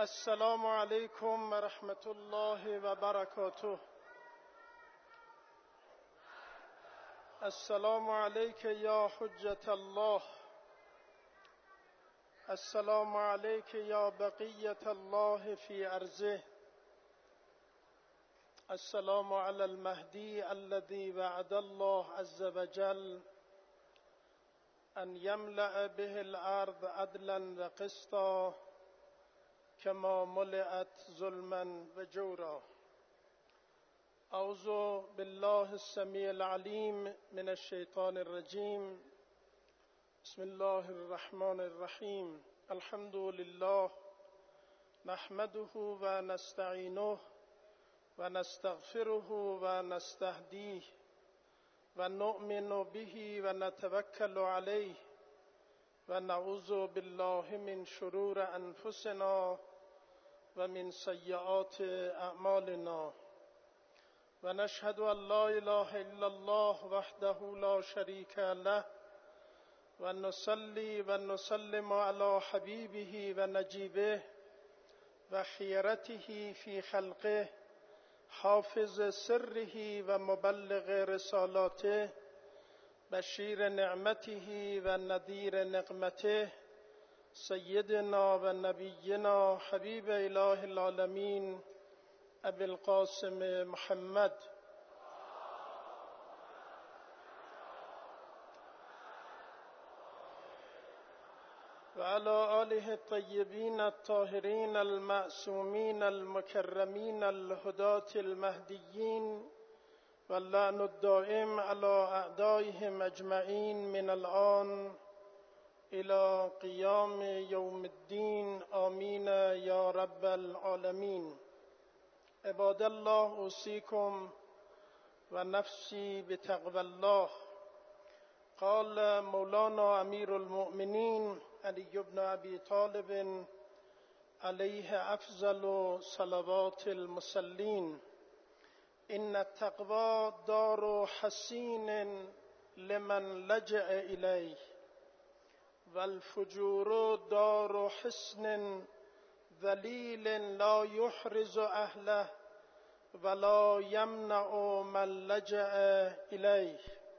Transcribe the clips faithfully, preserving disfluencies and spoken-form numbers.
السلام علیکم و رحمت الله و برکاته. السلام علیک یا حجت الله، السلام علیک یا بقیت الله فی ارضه، السلام علی المهدی الذی وعد الله عز وجل ان یملأ به الارض عدلا و قسطا کما ملئت ظلما و جورا. اعوذ بالله السمیع العلیم من الشیطان الرجیم. بسم الله الرحمن الرحیم. الحمد لله نحمده و نستعینه و نستغفره و نستهدیه و نؤمن به و نتوکل علیه و نعوذ بالله من شرور انفسنا و من سیئات اعمالنا و نشهد ان لا اله الا الله وحده لا شریک له و نصلی و نسلم علی حبیبه و نجیبه و خیرته فی خلقه حافظ سره و مبلغ رسالاته بشیر نعمته و نذیر نقمته سیدنا و نبینا حبیب اله العالمین ابی القاسم محمد و علی آله الطیبین الطاهرین المعصومین المکرمین الهداة المهدیین و اللعن الدائم علی اعدائهم اجمعین من الآن الى قیام یوم الدین. آمین یا رب العالمین. عباد الله، اوصیکم و نفسی بتقوی الله. قال مولانا امیر المؤمنین علی بن ابی طالب علیه افضل صلوات المصلین: ان التقوی دار حصین لمن لجأ الیه و الفجور دار حصن ذلیل لا یحرز اهله ولا یمنع من لجأ الیه.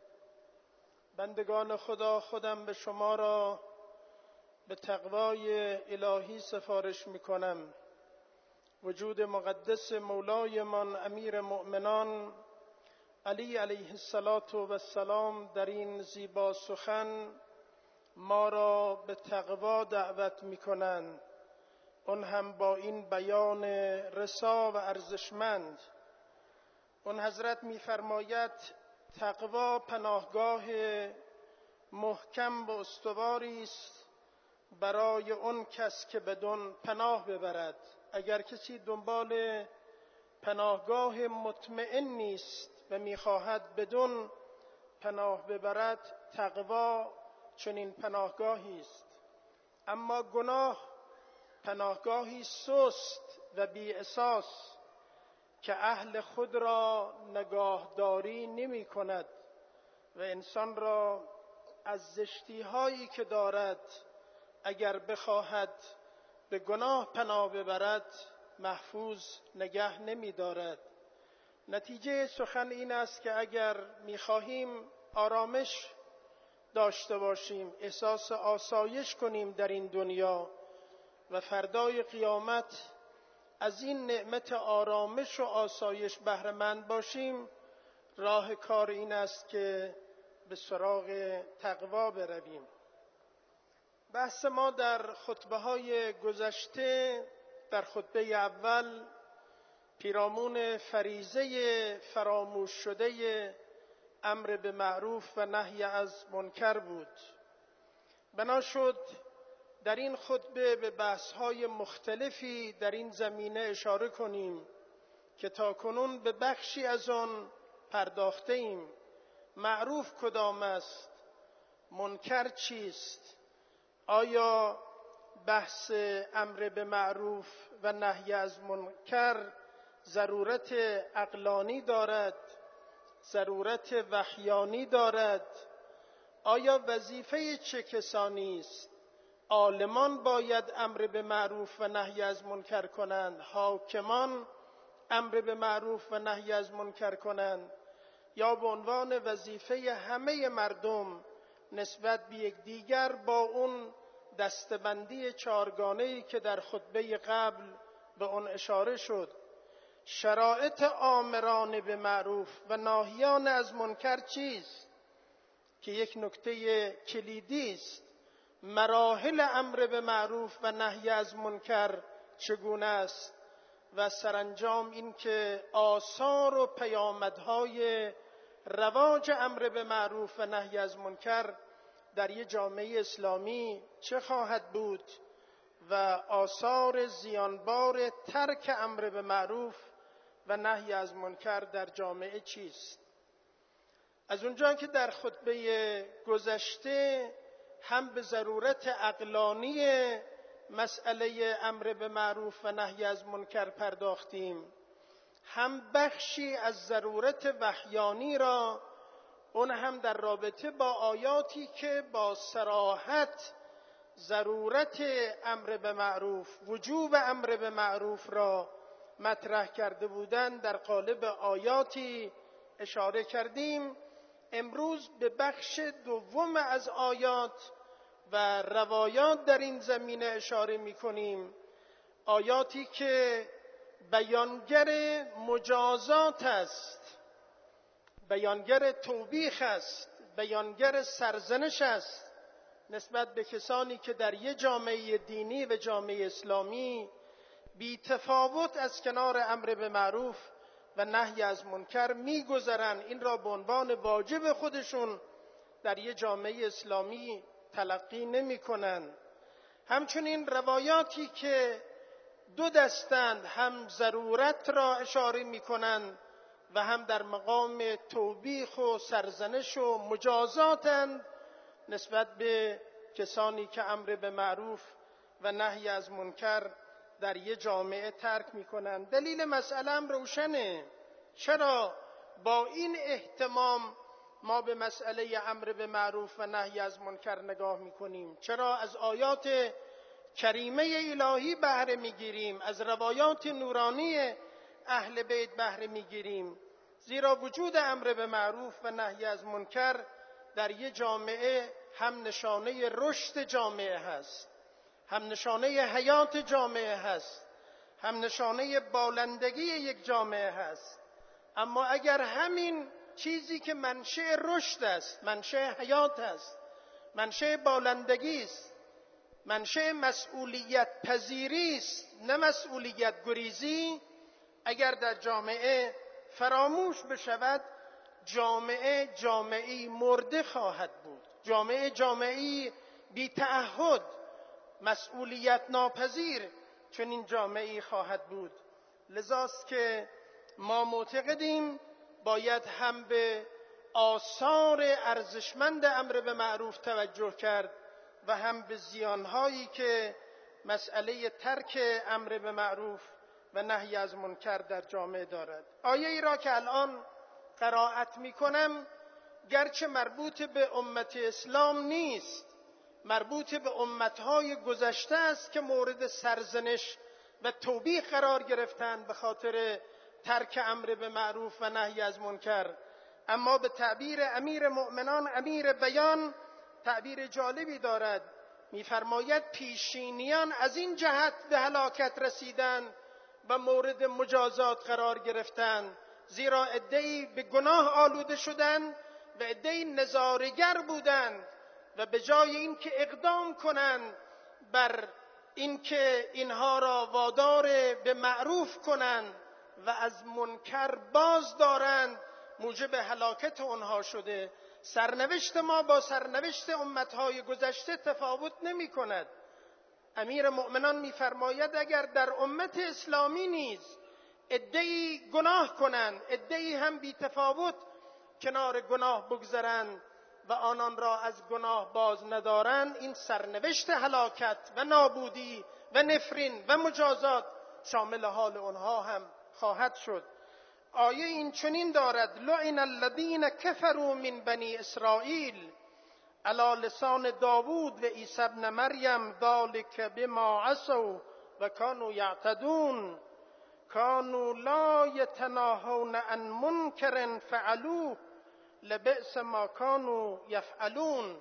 بندگان خدا، خودم به شما را به تقوای الهی سفارش می کنم. وجود مقدس مولایمان امیر مؤمنان علی علیه السلام در این زیبا سخن ما را به تقوا دعوت می کنند، اون هم با این بیان رسا و ارزشمند. اون حضرت می فرماید تقوا پناهگاه محکم و استواری است برای اون کس که بدون پناه ببرد. اگر کسی دنبال پناهگاه مطمئن نیست و میخواهد بدون پناه ببرد، تقوا چنین پناهگاهی است. اما گناه پناهگاهی سست و بی اساس که اهل خود را نگاهداری نمی کند و انسان را از زشتی هایی که دارد اگر بخواهد به گناه پناه ببرد محفوظ نگه نمی دارد. نتیجه سخن این است که اگر می خواهیم آرامش داشته باشیم، احساس آسایش کنیم در این دنیا و فردای قیامت از این نعمت آرامش و آسایش بهره مند باشیم، راه کار این است که به سراغ تقوا برویم. بحث ما در خطبه های گذشته، در خطبه اول پیرامون فریضه فراموش شده امر به معروف و نهی از منکر بود. بنا شد در این خطبه به بحث‌های مختلفی در این زمینه اشاره کنیم که تاکنون به بخشی از آن پرداخته ایم. معروف کدام است؟ منکر چیست؟ آیا بحث امر به معروف و نهی از منکر ضرورت عقلانی دارد؟ ضرورت وحیانی دارد؟ آیا وظیفه چه کسانی است؟ عالمان باید امر به معروف و نهی از منکر کنند، حاکمان امر به معروف و نهی از منکر کنند، یا به عنوان وظیفه همه مردم نسبت به یکدیگر با اون دستبندی چهارگانه‌ای که در خطبه قبل به اون اشاره شد. شرایط آمران به معروف و ناهیان از منکر چیست که یک نکته کلیدی است. مراحل امر به معروف و نهی از منکر چگونه است و سرانجام این که آثار و پیامدهای رواج امر به معروف و نهی از منکر در یک جامعه اسلامی چه خواهد بود و آثار زیانبار ترک امر به معروف و نهی از منکر در جامعه چیست. از اونجا که در خطبه گذشته هم به ضرورت عقلانی مسئله امر به معروف و نهی از منکر پرداختیم، هم بخشی از ضرورت وحیانی را، اون هم در رابطه با آیاتی که با صراحت ضرورت امر به معروف، وجوب امر به معروف را مطرح کرده بودند، در قالب آیاتی اشاره کردیم. امروز به بخش دوم از آیات و روایات در این زمینه اشاره می کنیم، آیاتی که بیانگر مجازات است، بیانگر توبیخ است، بیانگر سرزنش است نسبت به کسانی که در یک جامعه دینی و جامعه اسلامی بی تفاوت از کنار امر به معروف و نهی از منکر می‌گذرند، این را به عنوان واجب خودشون در یک جامعه اسلامی تلقی نمی‌کنند. همچنین روایاتی که دو دستند، هم ضرورت را اشاره می‌کنند و هم در مقام توبیخ و سرزنش و مجازاتند نسبت به کسانی که امر به معروف و نهی از منکر در یک جامعه ترک می‌کنند. دلیل مسئله هم روشنه. چرا با این اهتمام ما به مسئله امر به معروف و نهی از منکر نگاه می‌کنیم؟ چرا از آیات کریمه الهی بهره می‌گیریم، از روایات نورانی اهل بیت بهره می‌گیریم؟ زیرا وجود امر به معروف و نهی از منکر در یک جامعه هم نشانه رشد جامعه هست، هم نشانه حیات جامعه هست، هم نشانه بالندگی یک جامعه هست. اما اگر همین چیزی که منشأ رشد است، منشأ حیات است، منشأ بالندگی است، منشأ مسئولیت پذیری است، نه مسئولیت گریزی، اگر در جامعه فراموش بشود، جامعه جامعه مرده خواهد بود، جامعه جامعه بی تعهد، مسئولیت ناپذیر چون این جامعه خواهد بود. لذاست که ما معتقدیم باید هم به آثار ارزشمند امر به معروف توجه کرد و هم به زیانهایی که مسئله ترک امر به معروف و نهی از منکر در جامعه دارد. آیه ای را که الان قرائت می کنم گرچه مربوط به امت اسلام نیست، مربوط به امتهای گذشته است که مورد سرزنش و توبیخ قرار گرفتند به خاطر ترک امر به معروف و نهی از منکر، اما به تعبیر امیر مؤمنان امیر بیان تعبیر جالبی دارد. می‌فرماید پیشینیان از این جهت به هلاکت رسیدند و مورد مجازات قرار گرفتند، زیرا عده‌ای به گناه آلوده شدند و عده‌ای نظاره‌گر بودند و به جای اینکه اقدام کنند بر اینکه اینها را وادار به معروف کنند و از منکر باز دارند، موجب هلاکت آنها شده. سرنوشت ما با سرنوشت امتهای گذشته تفاوت نمی کند. امیر مؤمنان می‌فرماید اگر در امت اسلامی نیز عده‌ای گناه کنند، عده‌ای هم بی تفاوت کنار گناه بگذرند و آنان را از گناه باز ندارند، این سرنوشت هلاکت و نابودی و نفرین و مجازات شامل حال آنها هم خواهد شد. آیه این چنین دارد: لعن الذین کفروا من بنی اسرائیل علی لسان داوود و عیسی ابن مریم ذلک بما عصوا و کانوا یعتدون کانوا لا یتناهون عن منکر فعلوه لبئس ما کانوا یفعلون.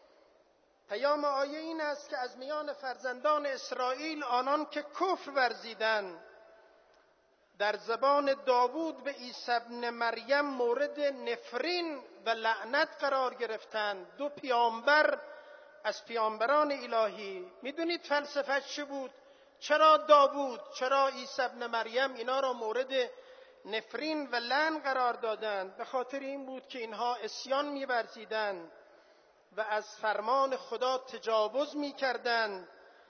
پیام آیه این است که از میان فرزندان اسرائیل آنان که کفر ورزیدند در زبان داوود و عیسی ابن مریم مورد نفرین و لعنت قرار گرفتند. دو پیامبر از پیامبران الهی. میدونید فلسفه چه بود؟ چرا داوود، چرا عیسی ابن مریم اینا را مورد نفرین و لعن قرار دادند؟ به خاطر این بود که اینها عصیان می‌ورزیدند و از فرمان خدا تجاوز می‌کردند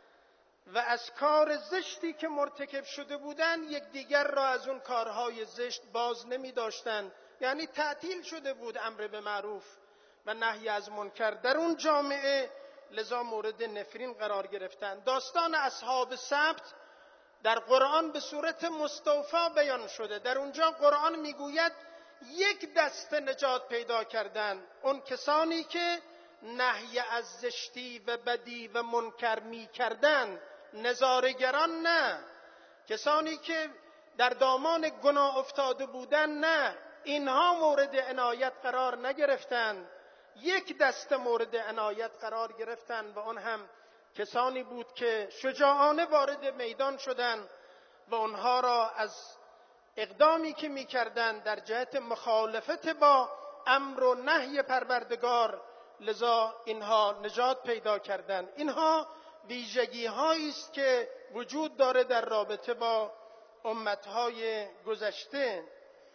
و از کار زشتی که مرتکب شده بودند یکدیگر را از اون کارهای زشت باز نمی‌داشتند. یعنی تعطیل شده بود امر به معروف و نهی از منکر در اون جامعه، لذا مورد نفرین قرار گرفتند. داستان اصحاب سبت در قرآن به صورت مستوفا بیان شده. در اونجا قرآن میگوید یک دسته نجات پیدا کردند، اون کسانی که نهی از زشتی و بدی و منکر میکردند. نظاره‌گران نه، کسانی که در دامان گناه افتاده بودند نه، اینها مورد عنایت قرار نگرفتند. یک دسته مورد عنایت قرار گرفتند و آن هم کسانی بود که شجاعانه وارد میدان شدند و آنها را از اقدامی که می‌کردند در جهت مخالفت با امر و نهی پروردگار، لذا اینها نجات پیدا کردند. اینها ویژگی هایی است که وجود داره در رابطه با امتهای گذشته.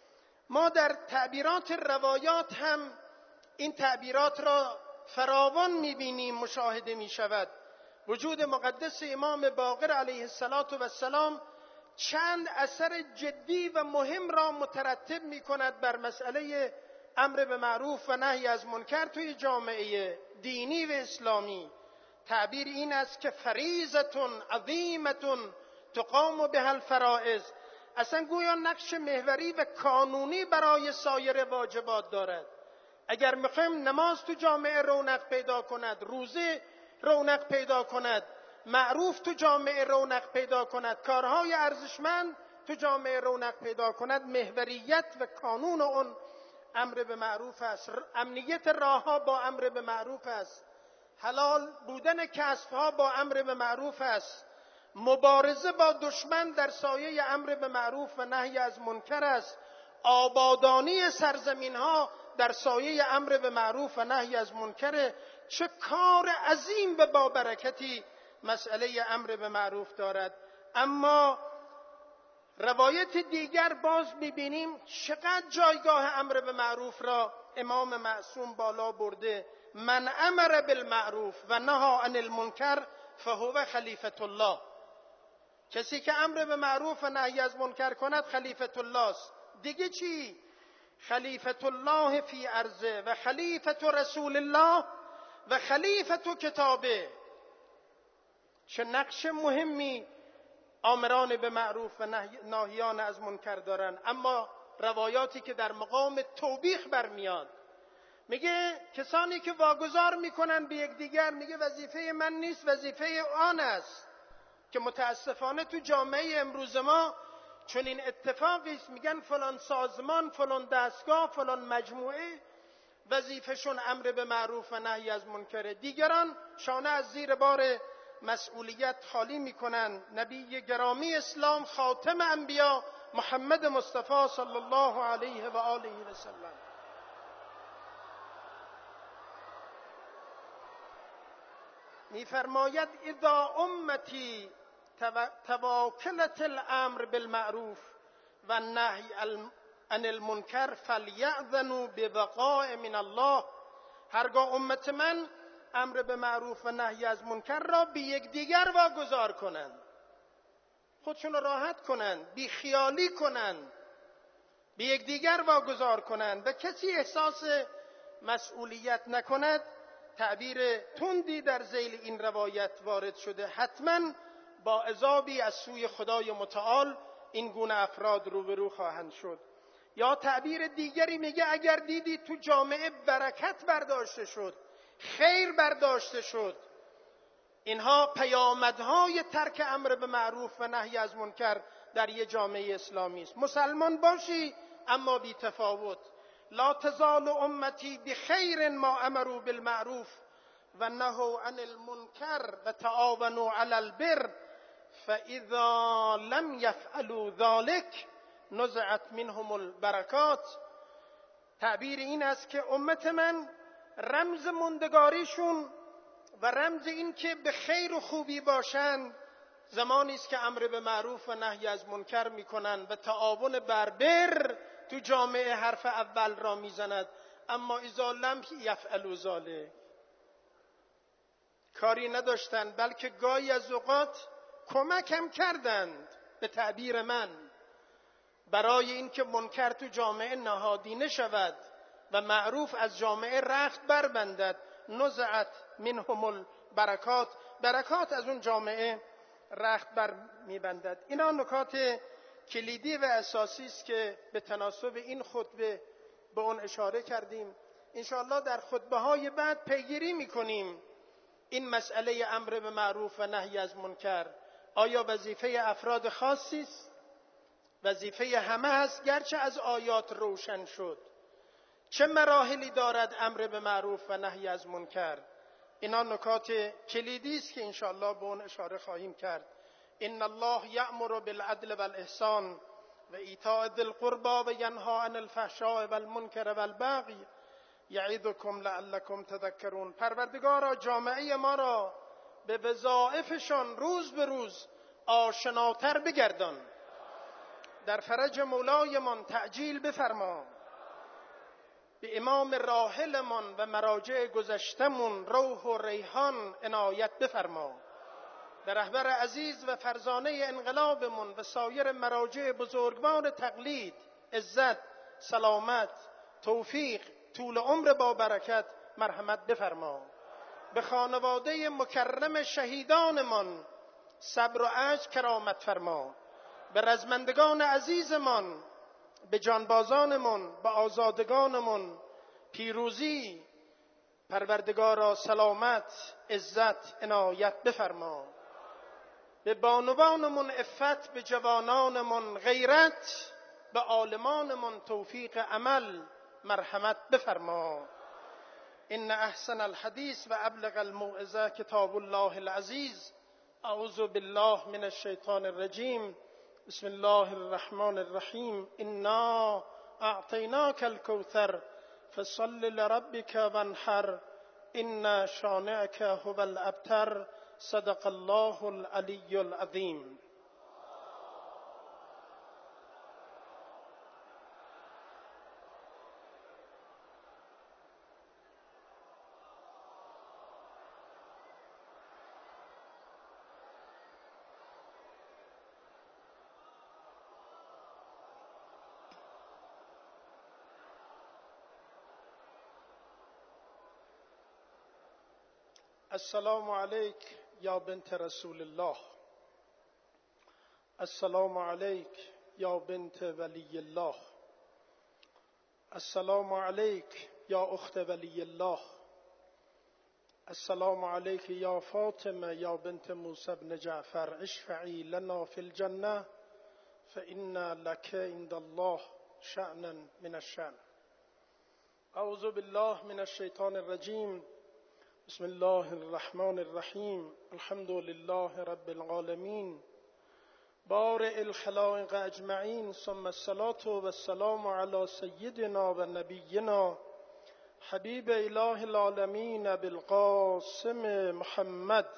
ما در تعبیرات روایات هم این تعبیرات را فراوان می‌بینیم، مشاهده می‌شود. وجود مقدس امام باقر علیه السلام چند اثر جدی و مهم را مترتب می‌کند بر مسئله امر به معروف و نهی از منکر توی جامعه دینی و اسلامی. تعبیر این است که فریضتون عظیمتون تقام بها الفرائض، اصلا گویا نقش محوری و کانونی برای سایر واجبات دارد. اگر میخوایم نماز تو جامعه رونق پیدا کند، روزه رونق پیدا کند، معروف تو جامعه رونق پیدا کند، کارهای ارزشمند تو جامعه رونق پیدا کند، محوریت و کانون اون امر به معروف است. امنیت راهها با امر به معروف است. حلال بودن کسبها با امر به معروف است. مبارزه با دشمن در سایه امر به معروف و نهی از منکر است. آبادانی سرزمینها در سایه امر به معروف و نهی از منکر. چه کار عظیم و با برکتی مسئله امر به معروف دارد. اما روایت دیگر باز می‌بینیم چقدر جایگاه امر به معروف را امام معصوم بالا برده. من امر بالمعروف و نهی عن المنکر فهو خلیفة الله. کسی که امر به معروف و نهی از منکر کند خلیفة الله است. دیگه چی؟ خلیفة الله فی ارضه و خلیفة رسول الله و خلیفة کتابه. چه نقش مهمی آمران به معروف و ناهیان از منکر دارن. اما روایاتی که در مقام توبیخ برمیاد، میگه کسانی که واگذار میکنن به یکدیگر، میگه وظیفه من نیست، وظیفه آن است. که متاسفانه تو جامعه امروز ما چون این اتفاقی است، میگن فلان سازمان، فلان دستگاه، فلان مجموعه وظیفهشون امر به معروف و نهی از منکره، دیگران شانه از زیر بار مسئولیت خالی میکنن. نبی گرامی اسلام خاتم انبیا محمد مصطفی صلی الله علیه و آله و سلم میفرماید اذا امتی تواکلت الامر بالمعروف و النهی عن المنکر فلیأذنوا ببقاء من الله. هرگاه امت من امر به معروف و نهی از منکر را به یکدیگر واگذار کنند، خودشون را راحت کنند، بی خیالی کنند، به یکدیگر واگذار کنند و کسی احساس مسئولیت نکند، تعبیر تندی در ذیل این روایت وارد شده، حتما با عذابی از سوی خدای متعال این گونه افراد روبرو خواهند شد. یا تعبیر دیگری میگه اگر دیدی تو جامعه برکت برداشته شد، خیر برداشته شد. اینها پیامدهای ترک امر به معروف و نهی از منکر در یک جامعه اسلامی است. مسلمان باشی اما بی تفاوت. لا تزال امتی بخیر ما امروا بالمعروف و نهوا عن المنکر و تعاونوا علی البر فاذا لم یفعلوا ذلک نزعت منهم البرکات. تعبیر این است که امت من رمز موندگاریشون و رمز این که به خیر و خوبی باشند زمانی است که امر به معروف و نهی از منکر میکنند و تعاون بر بر تو جامعه حرف اول را میزند. اما اذا لم یفعلوا ذلک، کاری نداشتند بلکه گاهی از اوقات کمک هم کردند به تعبیر من برای اینکه منکر تو جامعه نهادینه شود و معروف از جامعه رخت بربندد، نزعت منهم البرکات، برکات از اون جامعه رخت بر میبندد. اینا نکات کلیدی و اساسی است که به تناسب این خطبه به اون اشاره کردیم. انشاءالله در خطبه های بعد پیگیری میکنیم این مسئله امر به معروف و نهی از منکر آیا وظیفه افراد خاصی است، وظیفه همه است، گرچه از آیات روشن شد. چه مراحلی دارد امر به معروف و نهی از منکر؟ اینا نکات کلیدی است که انشاءالله به اون اشاره خواهیم کرد. ان الله یأمر بالعدل والاحسان و ایتاء ذی القربی و ینهی عن الفحشاء والمنکر والبغی یعظکم لعلکم تذکرون. پروردگارا جامعه ما را به وظایفشان روز به روز آشناتر بگردان، در فرج مولایمان تعجیل بفرما، به امام راحلمان و مراجع گذشتمون روح و ریحان عنایت بفرما، به رهبر عزیز و فرزانه انقلابمون و سایر مراجع بزرگوار تقلید عزت، سلامت، توفیق، طول عمر با برکت مرحمت بفرما، به خانواده مکرم شهیدانمان صبر و اجر کرامت فرما، به رزمندگان عزیزمان، به جانبازانمان، به آزادگانمان پیروزی پروردگارا سلامت، عزت عنایت بفرما، به بانوانمان عفت، به جوانانمان غیرت، به عالمانمان توفیق عمل مرحمت بفرما. ان احسن الحدیث و ابلغ الموعظه کتاب الله العزیز. اعوذ بالله من الشیطان الرجیم. بسم الله الرحمن الرحیم. انا اعطیناک الکوثر فصل لربک وانحر ان شانئک هو الابتر. صدق الله العلی العظیم. السلام علیک یا بنت رسول الله. السلام علیک یا بنت ولی الله. السلام علیک یا اخت ولی الله. السلام علیک یا فاطمه یا بنت موسی بن جعفر. اشفعی لنا فی الجنه فإن لك عند الله شأنا من الشأن. اعوذ بالله من الشیطان الرجیم. بسم الله الرحمن الرحیم. الحمد لله رب العالمین بارئ الخلائق اجمعین ثم الصلاة والسلام علی سیدنا و نبینا حبیب اله العالمین بالقاسم محمد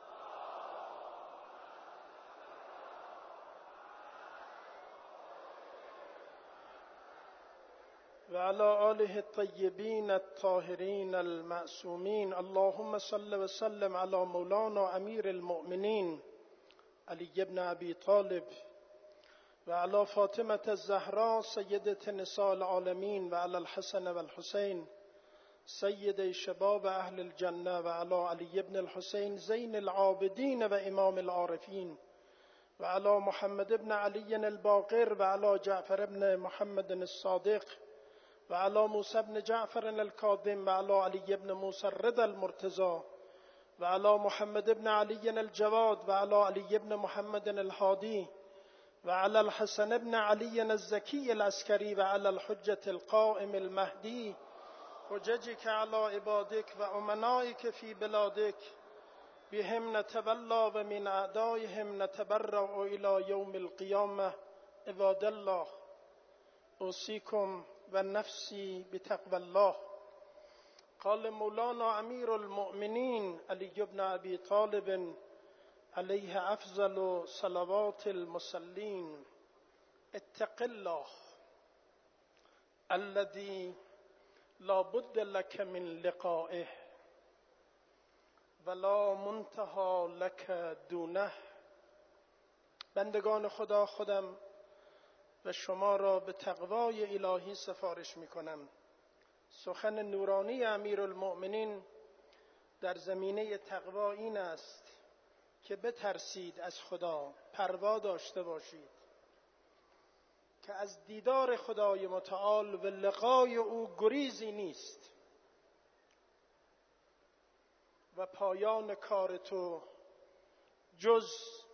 و علی آله الطیبین الطاهرین المعصومین. اللهم صل و سلم علی مولانا امیر المؤمنین علی بن ابی طالب و علی فاطمه الزهراء سیدة نساء العالمین و علی الحسن و الحسین سید شباب اهل الجنه و علی علی بن الحسین زین العابدین و امام العارفین و علی محمد بن علی الباقر و علی جعفر بن محمد الصادق وعلى موسى بن جعفر الكاظم وعلى علي بن موسى الرضا المرتضى وعلى محمد بن علي الجواد وعلى علي بن محمد الهادي وعلى الحسن بن علي الزكي العسكري وعلى الحجة القائم المهدي حججك على عبادك وأمنائك في بلادك بهم نتولى ومن أعدائهم نتبرأ إلى يوم القيامة. عباد الله، أوصيكم ونفسي بتقوى الله. قال مولانا أمير المؤمنين علي بن أبي طالب عليه أفضل صلوات المصلين: اتق الله الذي لا بد لك من لقائه ولا منتهى لك دونه. بندگان خدا، خودم و شما را به تقوای الهی سفارش می کنم. سخن نورانی امیرالمؤمنین در زمینه تقوا این است که بترسید از خدا، پروا داشته باشید که از دیدار خدای متعال و لقای او گریزی نیست و پایان کار تو جز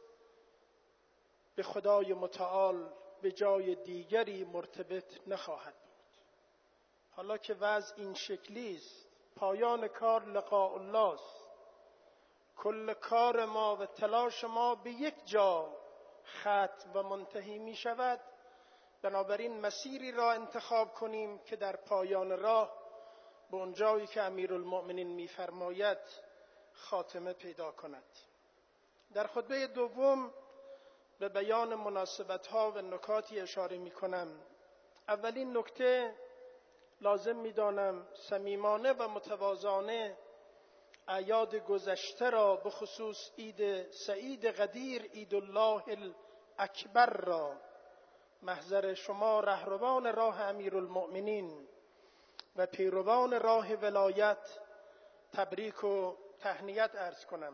به خدای متعال به جای دیگری مرتبط نخواهد بود. حالا که وضع این شکلی است، پایان کار لقاء الله است. کل کار ما و تلاش ما به یک جا ختم و منتهی می شود. بنابراین مسیری را انتخاب کنیم که در پایان راه به اون جایی که امیرالمؤمنین می‌فرماید خاتمه پیدا کند. در خطبه دوم به بیان مناسبت‌ها و نکاتی اشاره می‌کنم. اولین نکته، لازم می‌دانم صمیمانه و متواضعانه اعیاد گذشته را، به خصوص عید سعید قدیر، عید الله الاکبر را، محضر شما رهروان راه امیرالمؤمنین و پیروان راه ولایت تبریک و تهنیت عرض کنم.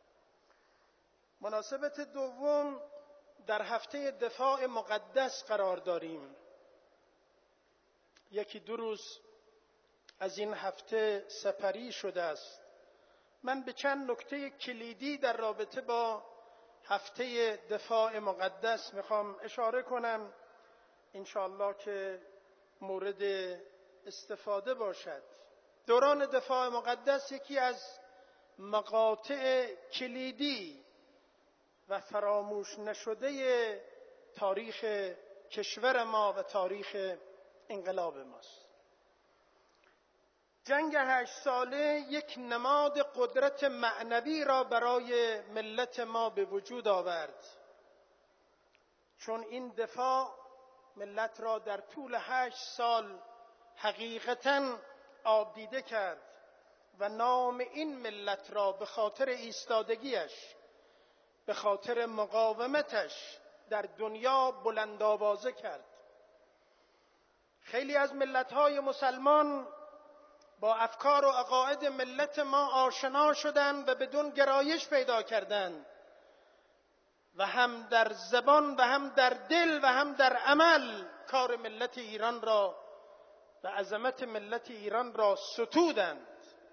مناسبت دوم، در هفته دفاع مقدس قرار داریم. یکی دو روز از این هفته سپری شده است. من به چند نکته کلیدی در رابطه با هفته دفاع مقدس میخوام اشاره کنم، انشاءالله که مورد استفاده باشد. دوران دفاع مقدس یکی از مقاطع کلیدی و فراموش نشده تاریخ کشور ما و تاریخ انقلاب ماست. جنگ هشت ساله یک نماد قدرت معنوی را برای ملت ما به وجود آورد، چون این دفاع ملت را در طول هشت سال حقیقتاً آب دیده کرد و نام این ملت را به خاطر ایستادگیش، به خاطر مقاومتش در دنیا بلند آوازه کرد. خیلی از ملت‌های مسلمان با افکار و عقاید ملت ما آشنا شدند و بدون گرایش پیدا کردند و هم در زبان و هم در دل و هم در عمل کار ملت ایران را و عظمت ملت ایران را ستودند.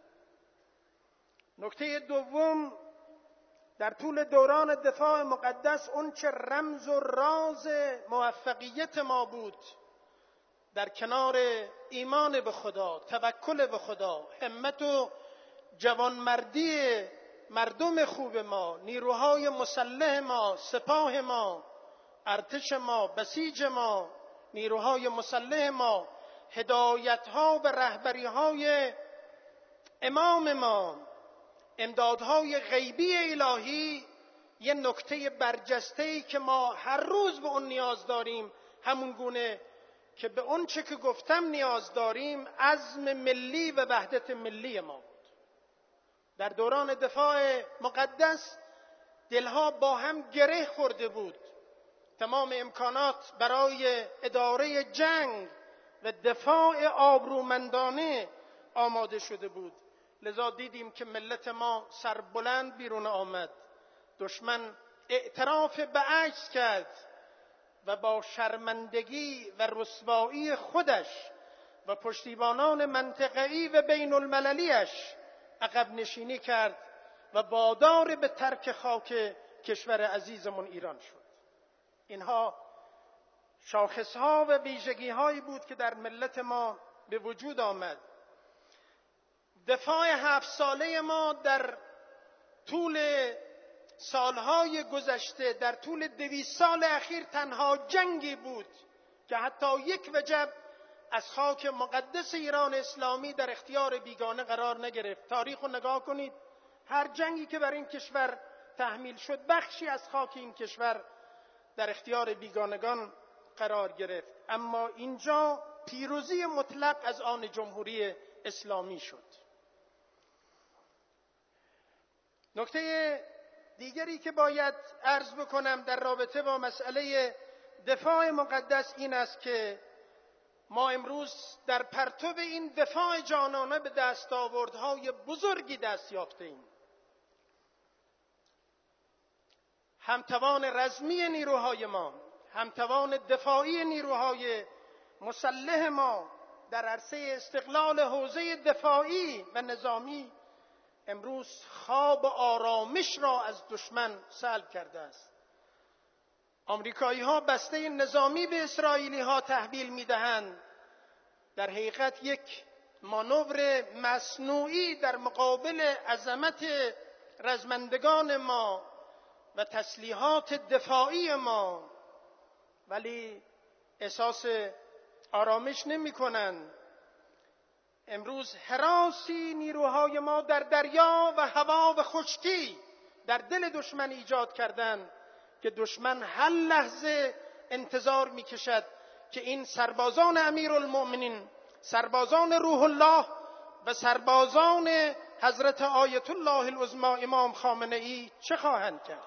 نکته دوم، در طول دوران دفاع مقدس اون چه رمز و راز موفقیت ما بود، در کنار ایمان به خدا، توکل به خدا، همت و جوانمردی مردم خوب ما، نیروهای مسلح ما، سپاه ما، ارتش ما، بسیج ما، نیروهای مسلح ما، هدایت‌ها و رهبری‌های امام ما، امدادهای غیبی الهی، یه نکته برجسته‌ای که ما هر روز به اون نیاز داریم، همون گونه که به اون چه که گفتم نیاز داریم، عزم ملی و وحدت ملی ما بود. در دوران دفاع مقدس دلها با هم گره خورده بود. تمام امکانات برای اداره جنگ و دفاع آبرومندانه آماده شده بود. لذا دیدیم که ملت ما سربلند بیرون آمد. دشمن اعتراف به عجز کرد و با شرمندگی و رسوایی خودش و پشتیبانان منطقه‌ای و بین المللیش عقب نشینی کرد و وادار به ترک خاک کشور عزیزمون ایران شد. اینها شاخصها و ویژگی‌هایی بود که در ملت ما به وجود آمد. دفاع هفت ساله ما در طول سالهای گذشته، در طول دویست سال اخیر تنها جنگی بود که حتی یک وجب از خاک مقدس ایران اسلامی در اختیار بیگانه قرار نگرفت. تاریخ رو نگاه کنید، هر جنگی که بر این کشور تحمیل شد بخشی از خاک این کشور در اختیار بیگانگان قرار گرفت، اما اینجا پیروزی مطلق از آن جمهوری اسلامی شد. نکته دیگری که باید عرض بکنم در رابطه با مسئله دفاع مقدس این است که ما امروز در پرتو این دفاع جانانه به دستاوردهای بزرگی دست یافته‌ایم. همتوان رزمی نیروهای ما، همتوان دفاعی نیروهای مسلح ما در عرصه استقلال حوزه دفاعی و نظامی امروز خواب و آرامش را از دشمن سلب کرده است. آمریکایی ها بسته نظامی به اسرائیلی ها تحویل می دهند، در حقیقت یک مانور مصنوعی در مقابل عظمت رزمندگان ما و تسلیحات دفاعی ما، ولی احساس آرامش نمی کنند. امروز هراسی نیروهای ما در دریا و هوا و خشکی در دل دشمن ایجاد کردند که دشمن هر لحظه انتظار می کشد که این سربازان امیرالمؤمنین، سربازان روح الله و سربازان حضرت آیت الله العظمی امام خامنه ای چه خواهند کرد.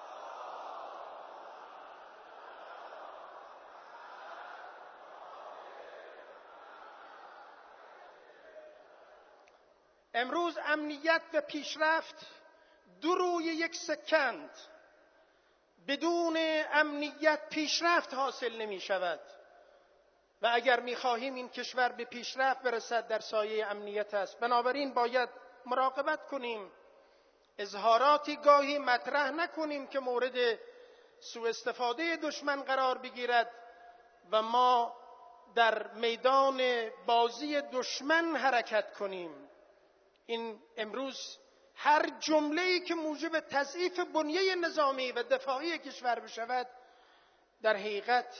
امروز امنیت و پیشرفت دو روی یک سکند. بدون امنیت پیشرفت حاصل نمی شود و اگر می خواهیم این کشور به پیشرفت برسد در سایه امنیت است. بنابراین باید مراقبت کنیم، اظهاراتی گاهی مطرح نکنیم که مورد سوء استفاده دشمن قرار بگیرد و ما در میدان بازی دشمن حرکت کنیم. این امروز هر جمله‌ای که موجب تضعیف بنیه نظامی و دفاعی کشور بشود در حقیقت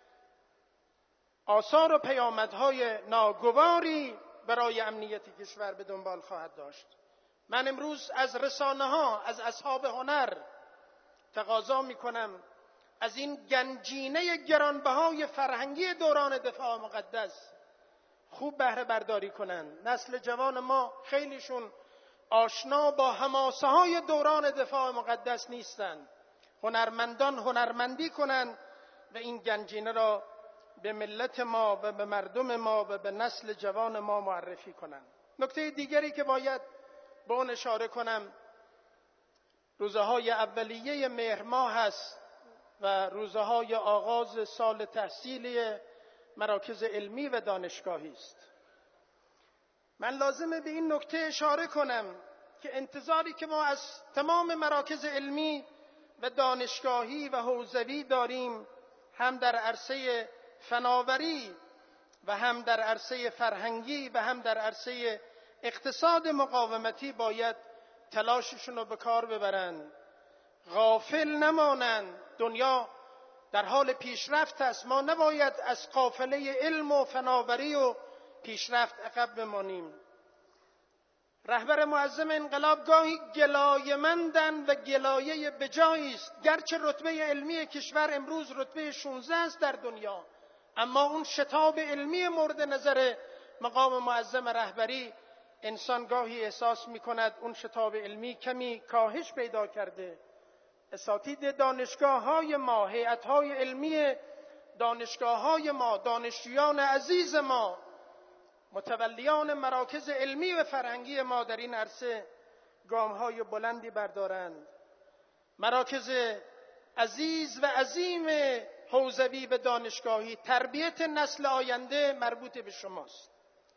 آثار و پیامدهای ناگواری برای امنیت کشور به دنبال خواهد داشت. من امروز از رسانه‌ها، از اصحاب هنر تقاضا می‌کنم از این گنجینه گرانبهای فرهنگی دوران دفاع مقدس خوب بهره برداری کنند. نسل جوان ما خیلیشون آشنا با حماسه های دوران دفاع مقدس نیستند. هنرمندان هنرمندی کنند و این گنجینه را به ملت ما و به مردم ما و به نسل جوان ما معرفی کنند. نکته دیگری که باید به اون اشاره کنم روزه های اولیه مهر ماه هست و روزه های آغاز سال تحصیلی مراکز علمی و دانشگاهی است. من لازمه به این نکته اشاره کنم که انتظاری که ما از تمام مراکز علمی و دانشگاهی و حوزوی داریم، هم در عرصه فناوری و هم در عرصه فرهنگی و هم در عرصه اقتصاد مقاومتی، باید تلاششون رو به کار ببرند، غافل نمانند. دنیا در حال پیشرفت است، ما نباید از قافله علم و فناوری و پیشرفت عقب بمانیم. رهبر معظم انقلاب گاهی گلایه‌مندند و گلایه بجایی است. گرچه رتبه علمی کشور امروز رتبه شانزده است در دنیا، اما اون شتاب علمی مورد نظر مقام معظم رهبری انسان گاهی احساس می‌کند اون شتاب علمی کمی کاهش پیدا کرده. اساتید دانشگاه‌های ما، هیئت‌های علمی دانشگاه‌های ما، دانشجویان عزیز ما، متولیان مراکز علمی و فرهنگی ما در این عرصه گام‌های بلندی بردارند. مراکز عزیز و عظیم حوزوی و دانشگاهی، تربیت نسل آینده مربوط به شماست.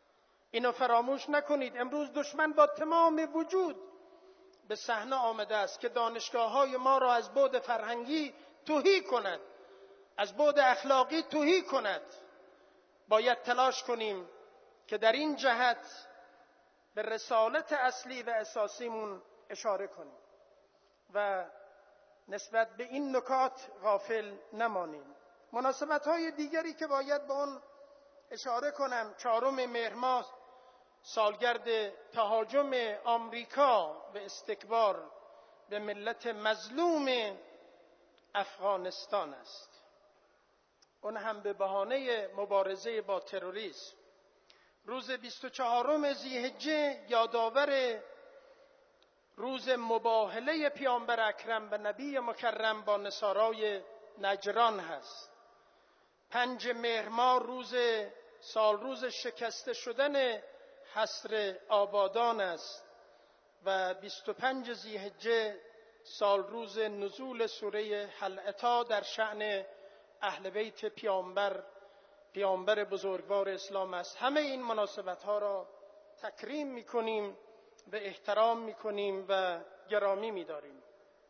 اینو فراموش نکنید. امروز دشمن با تمام وجود به صحنه آمده است که دانشگاه‌های ما را از بعد فرهنگی تهی کند، از بعد اخلاقی تهی کند. باید تلاش کنیم که در این جهت به رسالت اصلی و اساسیمون اشاره کنیم و نسبت به این نکات غافل نمانیم. مناسبت‌های دیگری که باید به اون اشاره کنم، چهارم مهر ماه سالگرد تهاجم آمریکا به استکبار به ملت مظلوم افغانستان است، اون هم به بهانه مبارزه با تروریسم. روز بیست و چهارم ذی‌حجه یادآور روز مباهله پیامبر اکرم و نبی مکرم با نصارای نجران هست. پنج مهر ماه روز سال روز شکسته شدن حصر آبادان است و بیست و پنج ذی‌حجه سال روز نزول سوره هل اتی در شأن اهل بیت پیامبر پیامبر بزرگوار اسلام است. همه این مناسبت ها را تکریم میکنیم، به احترام میکنیم و گرامی میداریم.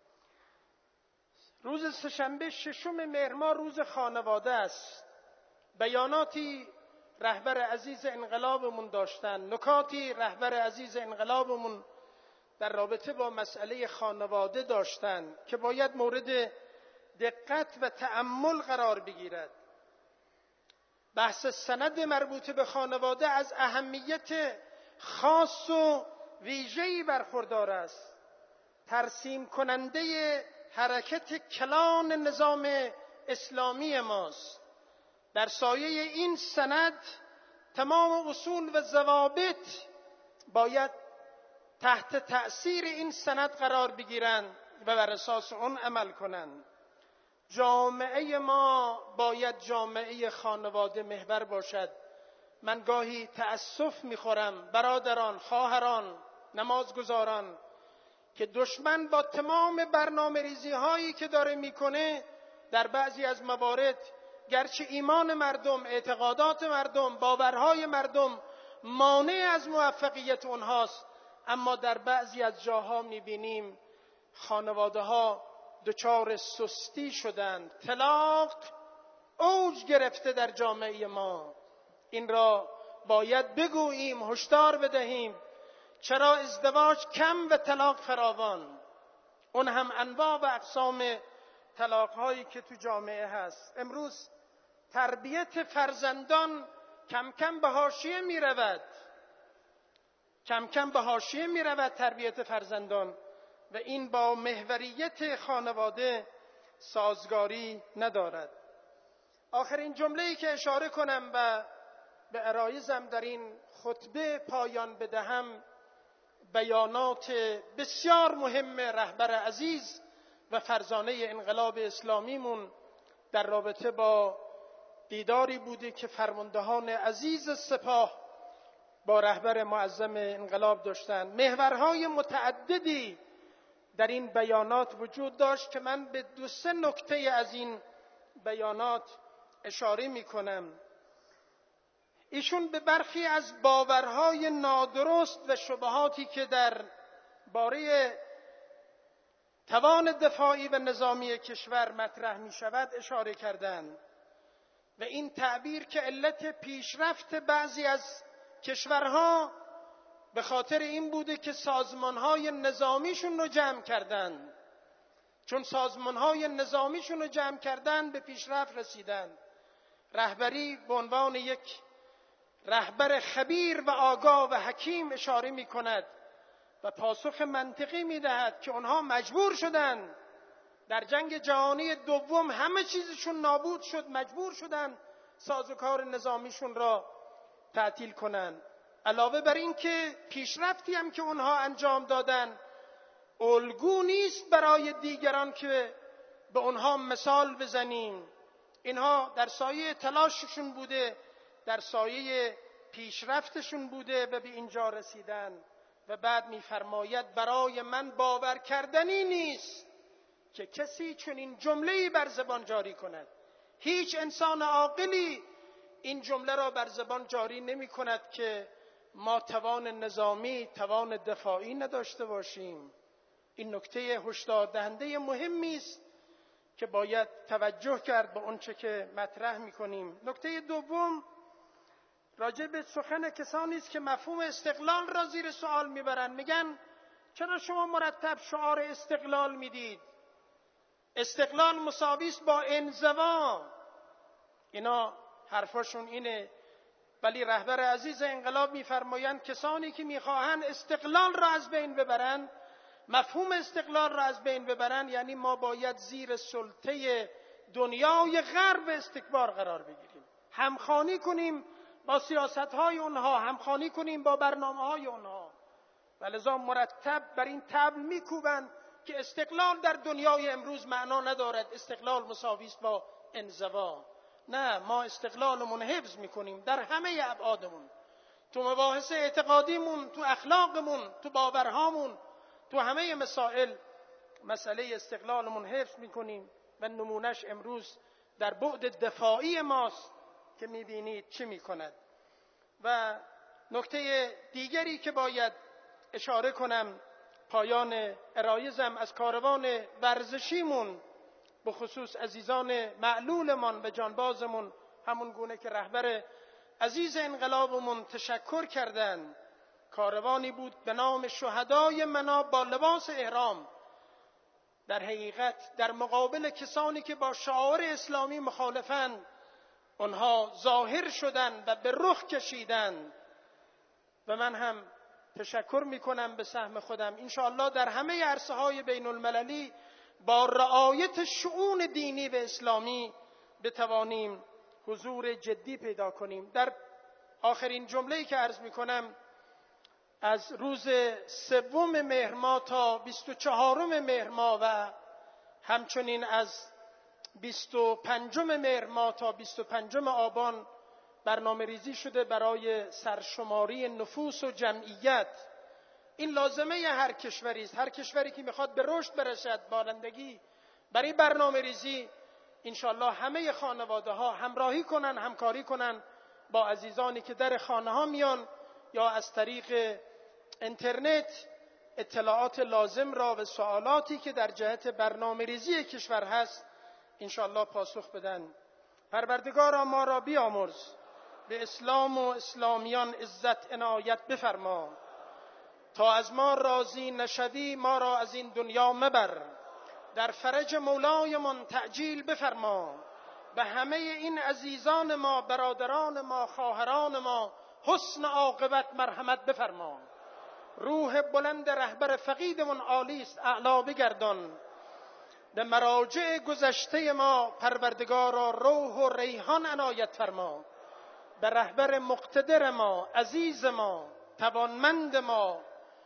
روز سه‌شنبه ششم مهر ماه روز خانواده است. بیاناتی رهبر عزیز انقلابمون داشتن، نکاتی رهبر عزیز انقلابمون در رابطه با مسئله خانواده داشتن که باید مورد دقت و تأمل قرار بگیرد. بحث سند مربوط به خانواده از اهمیت خاص و ویژه‌ای برخوردار است. ترسیم کننده حرکت کلان نظام اسلامی ماست. در سایه این سند تمام اصول و ضوابط باید تحت تأثیر این سند قرار بگیرند و بر اساس آن عمل کنند. جامعه ما باید جامعه خانواده محور باشد. من گاهی تأسف می‌خورم برادران، خواهران، نمازگزاران که دشمن با تمام برنامه ریزی هایی که داره میکنه در بعضی از موارد گرچه ایمان مردم، اعتقادات مردم، باورهای مردم مانع از موفقیت اونهاست، اما در بعضی از جاها میبینیم خانواده ها دچار سستی شدند. طلاق اوج گرفته در جامعه ما. این را باید بگوییم، هشدار بدهیم. چرا ازدواج کم و طلاق فراوان؟ اون هم انواع و اقسام طلاق هایی که تو جامعه هست. امروز تربیت فرزندان کم کم به حاشیه می رود. کم کم به حاشیه می رود تربیت فرزندان و این با محوریت خانواده سازگاری ندارد. آخرین جمله‌ای که اشاره کنم و به عرایضم در این خطبه پایان بدهم، بیانات بسیار مهم رهبر عزیز و فرزانه انقلاب اسلامیمون در رابطه با دیداری بوده که فرماندهان عزیز سپاه با رهبر معظم انقلاب داشتند. محورهای متعددی در این بیانات وجود داشت که من به دو سه نکته از این بیانات اشاره می کنم. ایشون به برخی از باورهای نادرست و شبهاتی که در باره توان دفاعی و نظامی کشور مطرح می شود اشاره کردند و این تعبیر که علت پیشرفت بعضی از کشورها به خاطر این بوده که سازمانهای نظامیشون رو جمع کردند، چون سازمانهای نظامیشون رو جمع کردند به پیشرفت رسیدند. رهبری به عنوان یک رهبر خبیر و آگاه و حکیم اشاره می کند و پاسخ منطقی می دهد که آنها مجبور شدند در جنگ جهانی دوم همه چیزشون نابود شد، مجبور شدند سازوکار نظامیشون را تعطیل کنند. علاوه بر این که پیشرفتی هم که اونها انجام دادن الگو نیست برای دیگران که به اونها مثال بزنیم. اینها در سایه تلاششون بوده، در سایه پیشرفتشون بوده و به اینجا رسیدن. و بعد می‌فرماید برای من باور کردنی نیست که کسی چنین جمله‌ای بر زبان جاری کند. هیچ انسان عاقلی این جمله را بر زبان جاری نمی کند که ما توان نظامی، توان دفاعی نداشته باشیم. این نکته هشدار دهنده مهمی است که باید توجه کرد به اون چه که مطرح می‌کنیم. نکته دوم راجع به سخن کسانی است که مفهوم استقلال را زیر سوال میبرند. میگن چرا شما مرتب شعار استقلال میدید؟ استقلال مساوی است با انزوا. اینا حرفاشون اینه، ولی رهبر عزیز انقلاب میفرمایند کسانی که میخواهند استقلال را از بین ببرند، مفهوم استقلال را از بین ببرند، یعنی ما باید زیر سلطه دنیای غرب استکبار قرار بگیریم، همخوانی کنیم با سیاست‌های اونها، همخوانی کنیم با برنامه‌های اونها. ولذا مرتب بر این طبل میکوبند که استقلال در دنیای امروز معنا ندارد، استقلال مساوی است با انزوا. نه، ما استقلالمون حفظ میکنیم در همه ابعادمون، تو مباحث اعتقادیمون، تو اخلاقمون، تو باورهامون، تو همه مسائل مسئله استقلالمون حفظ میکنیم و نمونش امروز در بعد دفاعی ماست که میبینید چی میکند. و نکته دیگری که باید اشاره کنم پایان عرایزم از کاروان ورزشیمون، به خصوص عزیزان معلولمان و جانبازمون، همون گونه که رهبر عزیز انقلابمون تشکر کردند. کاروانی بود به نام شهدای مناب با لباس احرام. در حقیقت در مقابل کسانی که با شعائر اسلامی مخالفند، آنها ظاهر شدند و به رخ کشیدند. و من هم تشکر میکنم به سهم خودم. انشاءالله در همه عرصه‌های بین المللی با رعایت شؤون دینی و اسلامی بتوانیم حضور جدی پیدا کنیم. در آخرین جمله‌ای که عرض میکنم، از روز سوم مهر ماه تا بیست و چهارم مهر ماه و همچنین از بیست و پنجم مهر ماه تا بیست و پنجم آبان برنامه ریزی شده برای سرشماری نفوس و جمعیت. این لازمه هر کشوری است. هر کشوری که میخواد به رشد برسد، بالندگی، برای برنامه ریزی انشالله همه خانواده ها همراهی کنن، همکاری کنن با عزیزانی که در خانه ها میان یا از طریق اینترنت اطلاعات لازم را و سوالاتی که در جهت برنامه ریزی کشور هست انشالله پاسخ بدن. پروردگارا ما را بیامرز، به اسلام و اسلامیان عزت عنایت بفرما. تا از ما راضی نشوی ما را از این دنیا مبر. در فرج مولایمان تعجیل بفرما. به همه این عزیزان ما، برادران ما، خواهران ما حسن عاقبت مرحمت بفرما. روح بلند رهبر فقیدمون عالی است، اعلا بگردان. به مراجع گذشته ما پروردگارا روح و ریحان عنایت فرما. به رهبر مقتدر ما، عزیز ما، توانمند ما،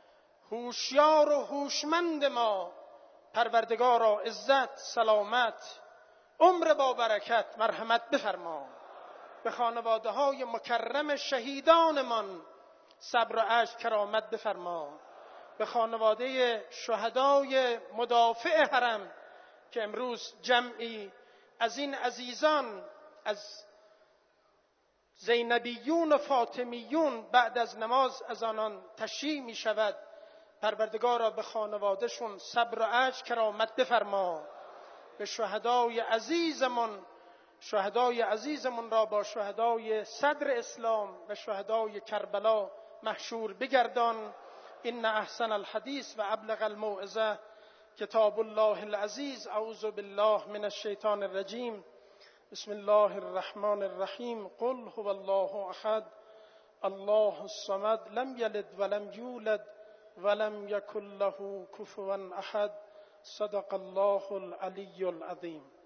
هوشیار و هوشمند ما پروردگارا عزت، سلامت، عمر با برکت مرحمت بفرما. به خانواده های مکرم شهیدانمان صبر و عجز کرامت بفرما. به خانواده شهدای مدافع حرم که امروز جمعی از این عزیزان از زینبیون و فاطمیون بعد از نماز از آنان تشییع می شود، پروردگارا به خانوادهشون صبر و عجز کرامت بفرما. به شهدای عزیزمون شهدای عزیزمون را با شهدای صدر اسلام و شهدای کربلا محشور بگردان. ان احسن الحدیث و ابلغ الموعظه کتاب الله العزیز. اعوذ بالله من الشیطان الرجیم. بسم الله الرحمن الرحیم. قل هو الله احد الله الصمد لم یلد ولم یولد ولم یکن له کفوا احد. صدق الله العلی العظیم.